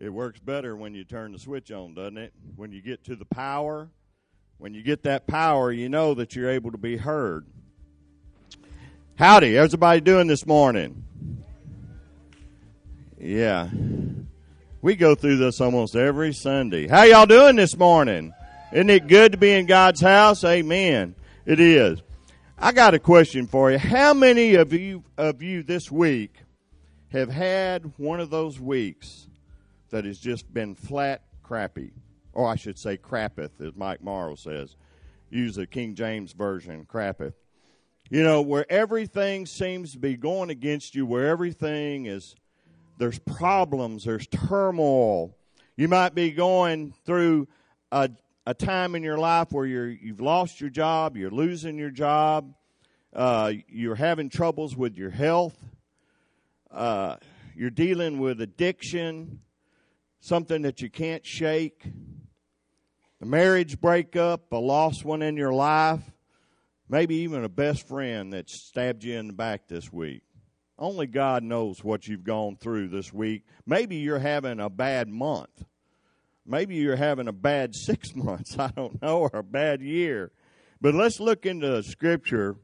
It works better when you turn the switch on, doesn't it? When you get to the power, when you get that power, you know that you're able to be heard. Howdy, how's everybody doing this morning? Yeah. We go through this almost every Sunday. How y'all doing this morning? Isn't it good to be in God's house? Amen. It is. I got a question for you. How many of you this week have had one of those weeks that has just been flat crappy? Or I should say crappeth, as Mike Morrow says. Use the King James Version, crappeth. You know, where everything seems to be going against you, where everything is, there's problems, there's turmoil. You might be going through a time in your life where you've lost your job, you're losing your job, you're having troubles with your health, you're dealing with addiction, something that you can't shake, a marriage breakup, a lost one in your life, maybe even a best friend that stabbed you in the back this week. Only God knows what you've gone through this week. Maybe you're having a bad month. Maybe you're having a bad 6 months, I don't know, or a bad year. But let's look into Scripture.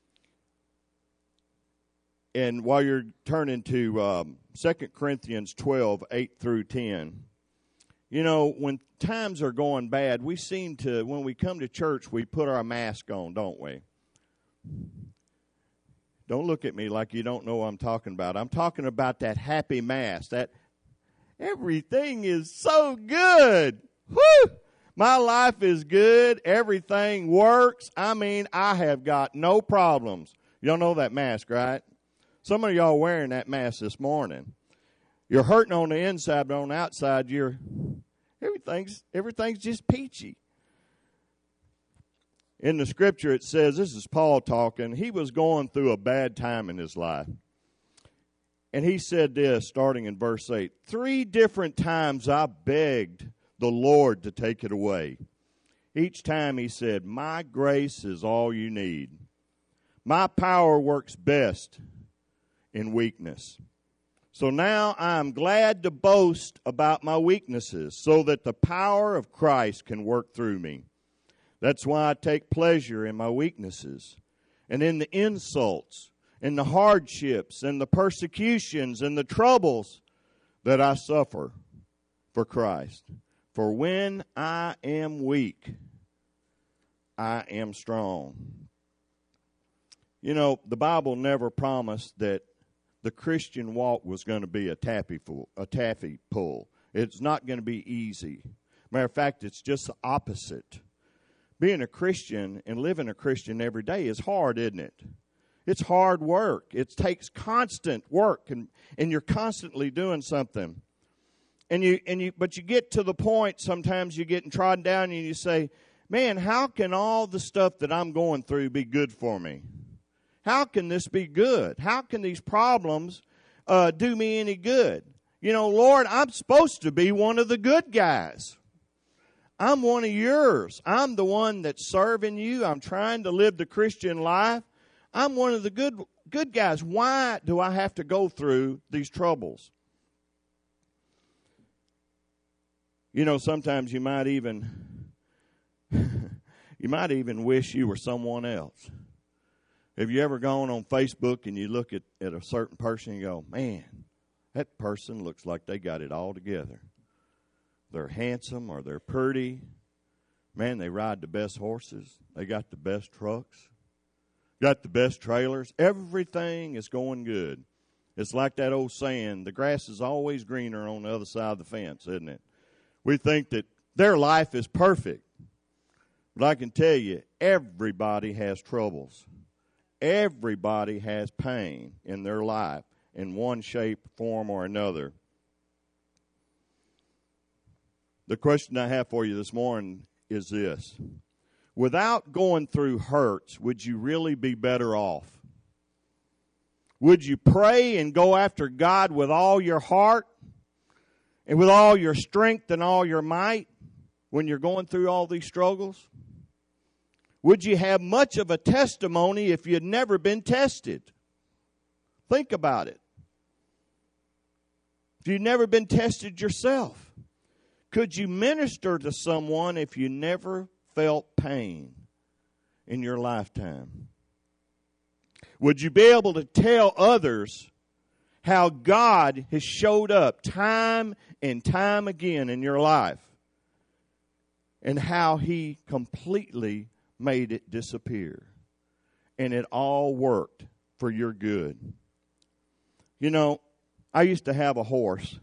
And while you're turning to 2 Corinthians 12, 8 through 10, you know, when times are going bad, we seem to, when we come to church, we put our mask on, don't we? Don't look at me like you don't know what I'm talking about. I'm talking about that happy mask, that everything is so good. Woo! My life is good. Everything works. I mean, I have got no problems. Y'all know that mask, right? Some of y'all wearing that mask this morning. You're hurting on the inside, but on the outside, everything's just peachy. In the Scripture, it says, this is Paul talking, he was going through a bad time in his life. And he said this, starting in verse 8, 3 different times I begged the Lord to take it away. Each time he said, my grace is all you need. My power works best in weakness. So now I am glad to boast about my weaknesses so that the power of Christ can work through me. That's why I take pleasure in my weaknesses and in the insults and the hardships and the persecutions and the troubles that I suffer for Christ. For when I am weak, I am strong. You know, the Bible never promised that the Christian walk was going to be a taffy pull. It's not going to be easy. Matter of fact, it's just the opposite. Being a Christian and living a Christian every day is hard, isn't it? It's hard work. It takes constant work, and you're constantly doing something. But you get to the point, sometimes you're getting trodden down, and you say, man, how can all the stuff that I'm going through be good for me? How can this be good? How can these problems do me any good? You know, Lord, I'm supposed to be one of the good guys. I'm one of yours. I'm the one that's serving you. I'm trying to live the Christian life. I'm one of the good guys. Why do I have to go through these troubles? You know, sometimes you might even wish you were someone else. Have you ever gone on Facebook and you look at a certain person and you go, man, that person looks like they got it all together. They're handsome or they're pretty. Man, they ride the best horses. They got the best trucks. Got the best trailers. Everything is going good. It's like that old saying, the grass is always greener on the other side of the fence, isn't it? We think that their life is perfect. But I can tell you, everybody has troubles. Everybody has pain in their life in one shape, form, or another. The question I have for you this morning is this. Without going through hurts, would you really be better off? Would you pray and go after God with all your heart and with all your strength and all your might when you're going through all these struggles? Would you have much of a testimony if you'd never been tested? Think about it. If you've never been tested yourself, could you minister to someone if you never felt pain in your lifetime? Would you be able to tell others how God has showed up time and time again in your life and how He completely made it disappear and it all worked for your good? You know, I used to have a horse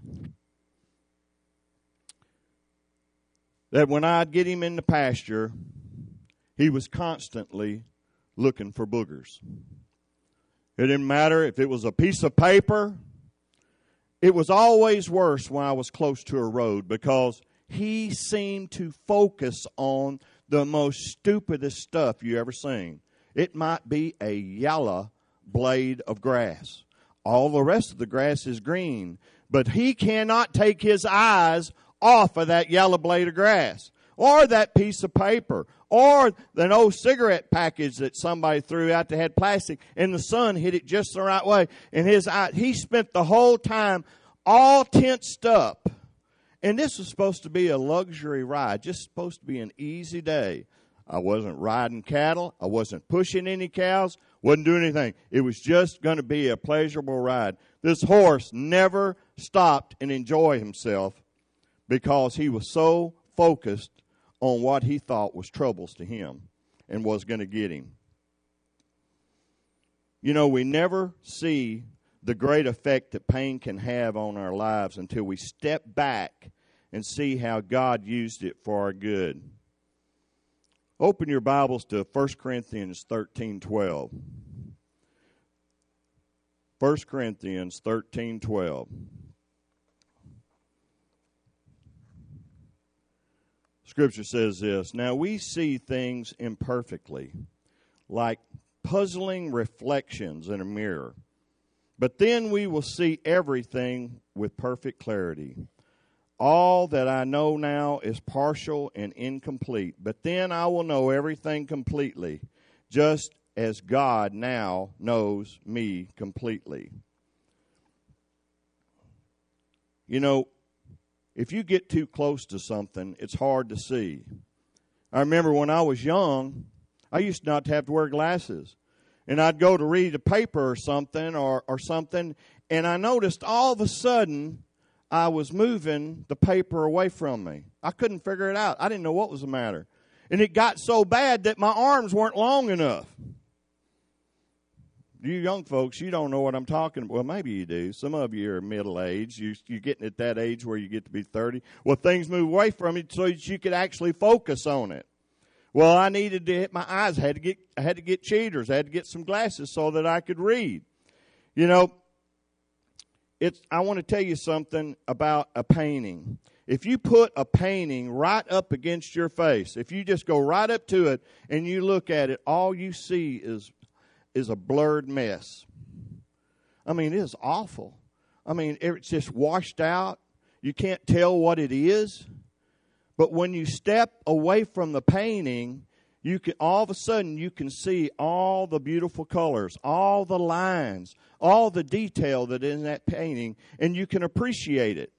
that when I'd get him in the pasture, he was constantly looking for boogers. It didn't matter if it was a piece of paper. It was always worse when I was close to a road because he seemed to focus on the most stupidest stuff you ever seen. It might be a yellow blade of grass. All the rest of the grass is green, but he cannot take his eyes off of that yellow blade of grass or that piece of paper or an old cigarette package that somebody threw out that had plastic and the sun hit it just the right way. And his eye, he spent the whole time all tensed up. And this was supposed to be a luxury ride, just supposed to be an easy day. I wasn't riding cattle. I wasn't pushing any cows. Wasn't doing anything. It was just going to be a pleasurable ride. This horse never stopped and enjoyed himself because he was so focused on what he thought was troubles to him and was going to get him. You know, we never see the great effect that pain can have on our lives until we step back and see how God used it for our good. Open your Bibles to 1 Corinthians 13:12. 1 Corinthians 13:12. Scripture says this, "Now we see things imperfectly, like puzzling reflections in a mirror. But then we will see everything with perfect clarity. All that I know now is partial and incomplete, but then I will know everything completely, just as God now knows me completely." You know, if you get too close to something, it's hard to see. I remember when I was young, I used not to have to wear glasses. And I'd go to read a paper or something, and I noticed all of a sudden I was moving the paper away from me. I couldn't figure it out. I didn't know what was the matter. And it got so bad that my arms weren't long enough. You young folks, you don't know what I'm talking about. Well, maybe you do. Some of you are middle-aged. You're getting at that age where you get to be 30. Well, things move away from you so that you could actually focus on it. Well, I needed to hit my eyes. I had to get cheaters. I had to get some glasses so that I could read. You know, I want to tell you something about a painting. If you put a painting right up against your face, if you just go right up to it and you look at it, all you see is a blurred mess. I mean, it is awful. I mean, it's just washed out. You can't tell what it is. But when you step away from the painting, you can all of a sudden you can see all the beautiful colors, all the lines, all the detail that is in that painting, and you can appreciate it.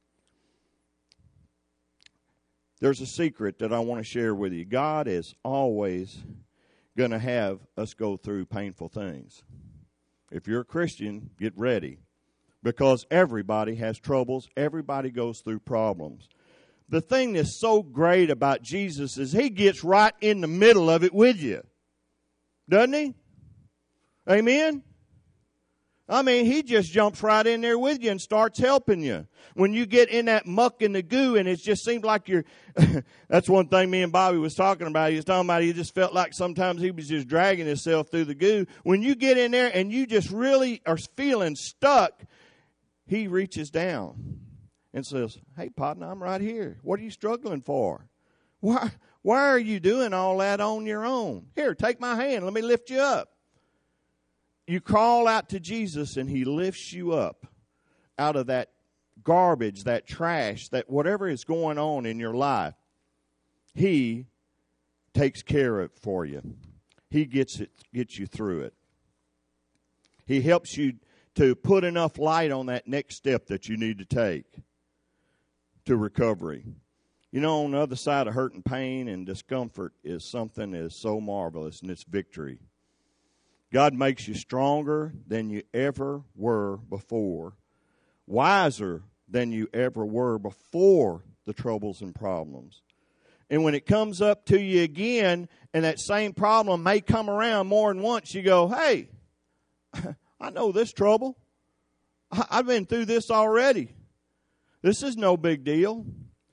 There's a secret that I want to share with you. God is always going to have us go through painful things. If you're a Christian, get ready, because everybody has troubles. Everybody goes through problems. The thing that's so great about Jesus is He gets right in the middle of it with you. Doesn't He? Amen? I mean, He just jumps right in there with you and starts helping you. When you get in that muck and the goo and it just seems like you're... That's one thing me and Bobby was talking about. He was talking about he just felt like sometimes he was just dragging himself through the goo. When you get in there and you just really are feeling stuck, He reaches down and says, "Hey, partner, I'm right here. What are you struggling for? Why are you doing all that on your own? Here, take my hand. Let me lift you up." You crawl out to Jesus, and He lifts you up out of that garbage, that trash, that whatever is going on in your life. He takes care of it for you. He gets you through it. He helps you to put enough light on that next step that you need to take to recovery. You know, on the other side of hurt and pain and discomfort is something that is so marvelous, and it's victory. God makes you stronger than you ever were before, wiser than you ever were before the troubles and problems. And when it comes up to you again, and that same problem may come around more than once, you go, hey, I know this trouble. I've been through this already. This is no big deal.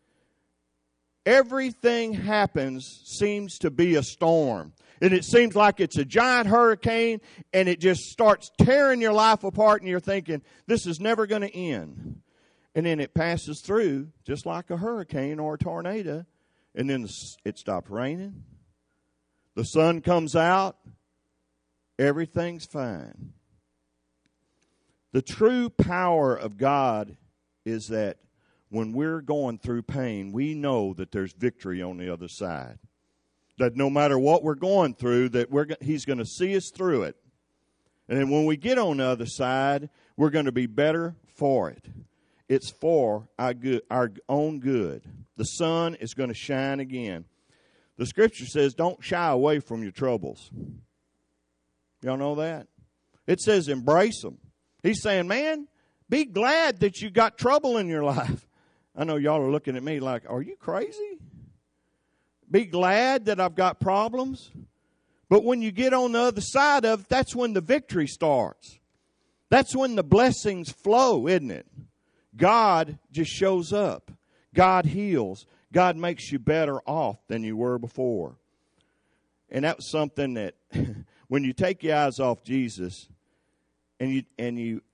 Everything happens seems to be a storm. And it seems like it's a giant hurricane, and it just starts tearing your life apart, and you're thinking, this is never going to end. And then it passes through just like a hurricane or a tornado, and then it stops raining. The sun comes out. Everything's fine. The true power of God is that when we're going through pain, we know that there's victory on the other side. That no matter what we're going through, that He's going to see us through it. And then when we get on the other side, we're going to be better for it. It's for our own good. The sun is going to shine again. The Scripture says, don't shy away from your troubles. Y'all know that? It says embrace them. He's saying, man, be glad that you got trouble in your life. I know y'all are looking at me like, are you crazy? Be glad that I've got problems. But when you get on the other side of it, that's when the victory starts. That's when the blessings flow, isn't it? God just shows up. God heals. God makes you better off than you were before. And that was something that when you take your eyes off Jesus and you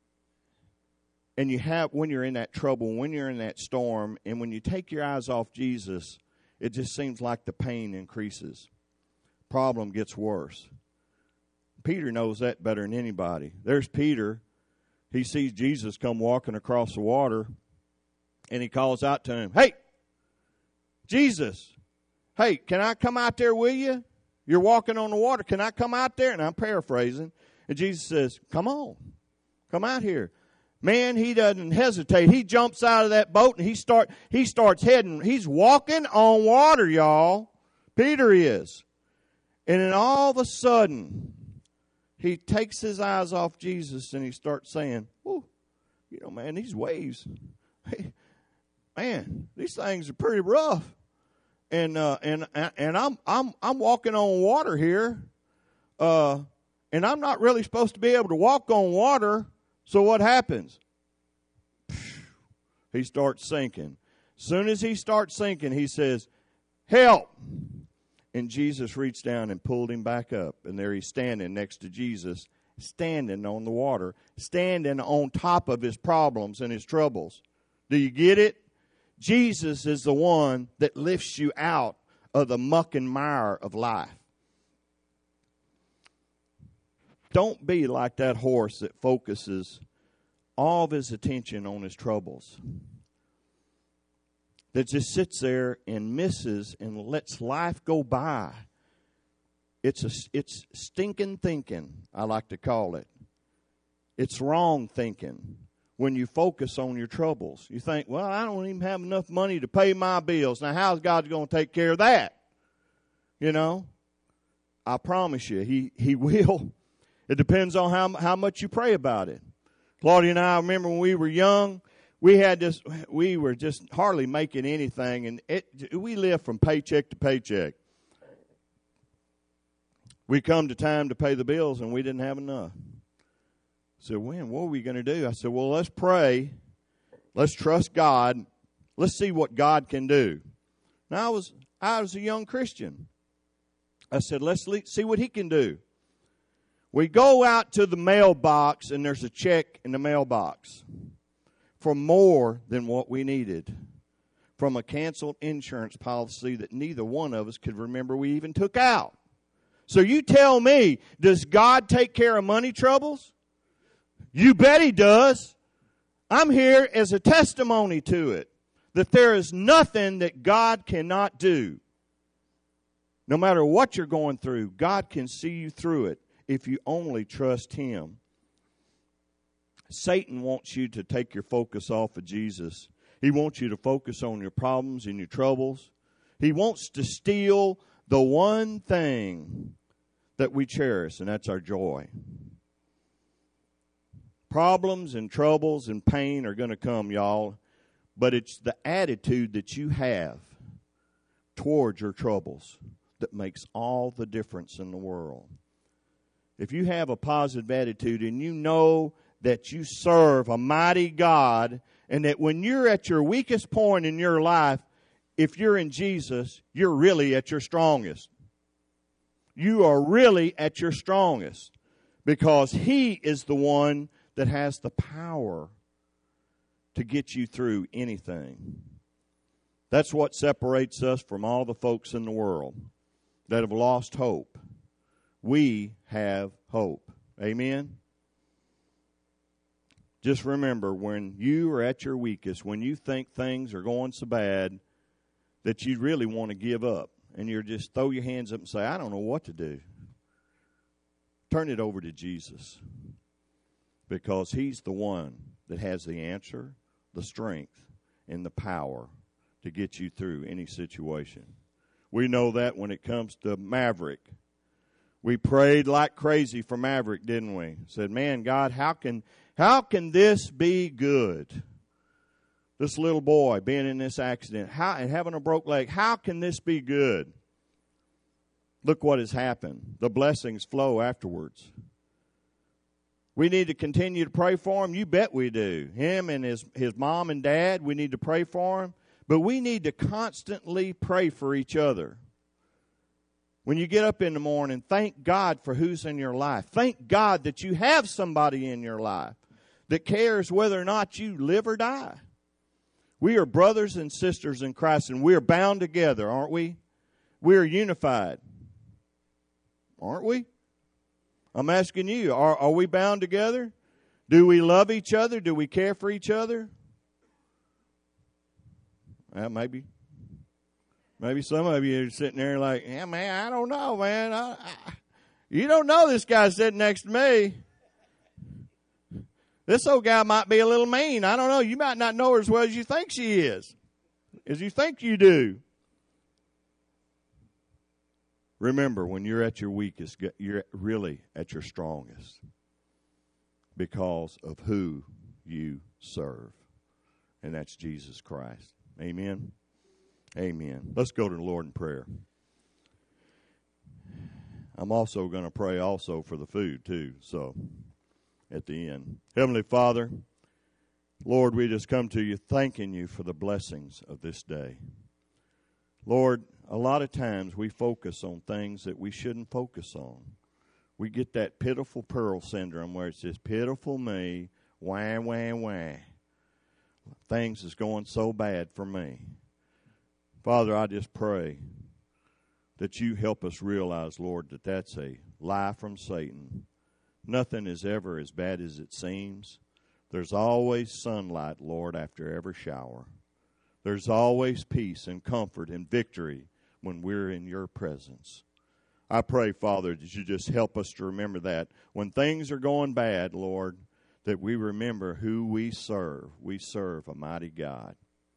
have, when you're in that trouble, when you're in that storm, and when you take your eyes off Jesus, it just seems like the pain increases. Problem gets worse. Peter knows that better than anybody. There's Peter. He sees Jesus come walking across the water, and he calls out to him, hey, Jesus, hey, can I come out there with you? You're walking on the water. Can I come out there? And I'm paraphrasing. And Jesus says, come on. Come out here. Man, he doesn't hesitate. He jumps out of that boat and he starts heading. He's walking on water, y'all. Peter is. And then all of a sudden, he takes his eyes off Jesus and he starts saying, "Whoo, you know, man, these waves, man, these things are pretty rough." And I'm walking on water here, and I'm not really supposed to be able to walk on water. So what happens? He starts sinking. As soon as he starts sinking, he says, "Help!" And Jesus reached down and pulled him back up. And there he's standing next to Jesus, standing on the water, standing on top of his problems and his troubles. Do you get it? Jesus is the one that lifts you out of the muck and mire of life. Don't be like that horse that focuses all of his attention on his troubles, that just sits there and misses and lets life go by. It's stinking thinking, I like to call it. It's wrong thinking. When you focus on your troubles, you think, well, I don't even have enough money to pay my bills. Now, how's God going to take care of that? You know, I promise you, He will. It depends on how much you pray about it. Claudia and I remember when we were young, we were just hardly making anything, and we lived from paycheck to paycheck. We come to time to pay the bills, and we didn't have enough. So what are we going to do? I said, well, let's pray. Let's trust God. Let's see what God can do. Now, I was a young Christian. I said, let's see what He can do. We go out to the mailbox, and there's a check in the mailbox for more than what we needed, from a canceled insurance policy that neither one of us could remember we even took out. So you tell me, does God take care of money troubles? You bet He does. I'm here as a testimony to it, that there is nothing that God cannot do. No matter what you're going through, God can see you through it if you only trust Him. Satan wants you to take your focus off of Jesus. He wants you to focus on your problems and your troubles. He wants to steal the one thing that we cherish, and that's our joy. Problems and troubles and pain are going to come, y'all, but it's the attitude that you have towards your troubles that makes all the difference in the world. If you have a positive attitude and you know that you serve a mighty God, and that when you're at your weakest point in your life, if you're in Jesus, you're really at your strongest. You are really at your strongest because He is the one that has the power to get you through anything. That's what separates us from all the folks in the world that have lost hope. We have hope. Amen? Just remember, when you are at your weakest, when you think things are going so bad that you really want to give up, and you just throw your hands up and say, I don't know what to do. Turn it over to Jesus, because He's the one that has the answer, the strength, and the power to get you through any situation. We know that when it comes to Maverick. We prayed like crazy for Maverick, didn't we? Said, man, God, how can this be good? This little boy being in this accident and having a broke leg, how can this be good? Look what has happened. The blessings flow afterwards. We need to continue to pray for him. You bet we do. Him and his mom and dad, we need to pray for him. But we need to constantly pray for each other. When you get up in the morning, thank God for who's in your life. Thank God that you have somebody in your life that cares whether or not you live or die. We are brothers and sisters in Christ, and we are bound together, aren't we? We are unified, aren't we? I'm asking you, are we bound together? Do we love each other? Do we care for each other? Well, maybe some of you are sitting there like, yeah, man, I don't know, man. You don't know this guy sitting next to me. This old guy might be a little mean. I don't know. You might not know her as well as you think she is, as you think you do. Remember, when you're at your weakest, you're really at your strongest because of who you serve, and that's Jesus Christ. Amen? Amen. Let's go to the Lord in prayer. I'm also going to pray also for the food, too, so at the end. Heavenly Father, Lord, we just come to you thanking you for the blessings of this day. Lord, a lot of times we focus on things that we shouldn't focus on. We get that pitiful pearl syndrome where it's just pitiful me, wah, wah, wah. Things is going so bad for me. Father, I just pray that you help us realize, Lord, that that's a lie from Satan. Nothing is ever as bad as it seems. There's always sunlight, Lord, after every shower. There's always peace and comfort and victory when we're in your presence. I pray, Father, that you just help us to remember that. When things are going bad, Lord, that we remember who we serve. We serve a mighty God.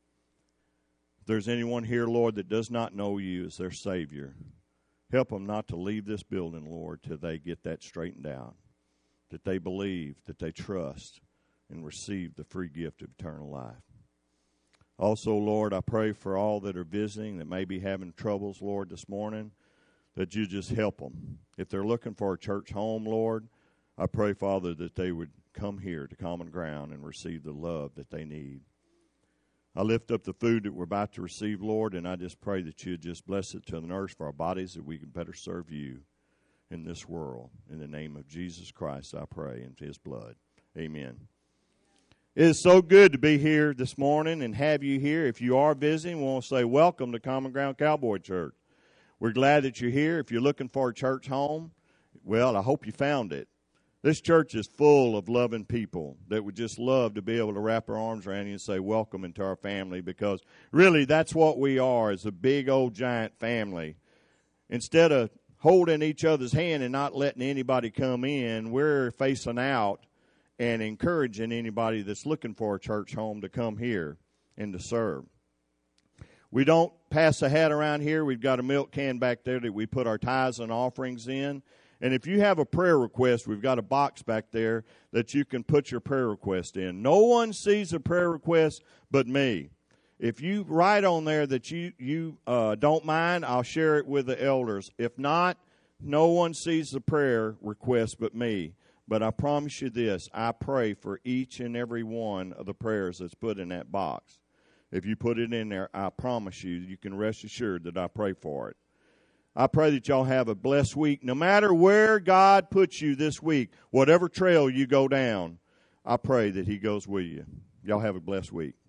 If there's anyone here, Lord, that does not know you as their Savior, help them not to leave this building, Lord, till they get that straightened out, that they believe, that they trust, and receive the free gift of eternal life. Also, Lord, I pray for all that are visiting that may be having troubles, Lord, this morning, that you just help them. If they're looking for a church home, Lord, I pray, Father, that they would come here to common ground and receive the love that they need. I lift up the food that we're about to receive, Lord, and I just pray that you just bless it to the nourish for our bodies, that we can better serve you in this world. In the name of Jesus Christ, I pray, in his blood. Amen. It is so good to be here this morning and have you here. If you are visiting, we want to say welcome to Common Ground Cowboy Church. We're glad that you're here. If you're looking for a church home, well, I hope you found it. This church is full of loving people that would just love to be able to wrap our arms around you and say welcome into our family, because really that's what we are, is a big old giant family. Instead of holding each other's hand and not letting anybody come in, we're facing out and encouraging anybody that's looking for a church home to come here and to serve. We don't pass a hat around here. We've got a milk can back there that we put our tithes and offerings in. And if you have a prayer request, we've got a box back there that you can put your prayer request in. No one sees a prayer request but me. If you write on there that you don't mind, I'll share it with the elders. If not, no one sees the prayer request but me. But I promise you this, I pray for each and every one of the prayers that's put in that box. If you put it in there, I promise you, you can rest assured that I pray for it. I pray that y'all have a blessed week. No matter where God puts you this week, whatever trail you go down, I pray that he goes with you. Y'all have a blessed week.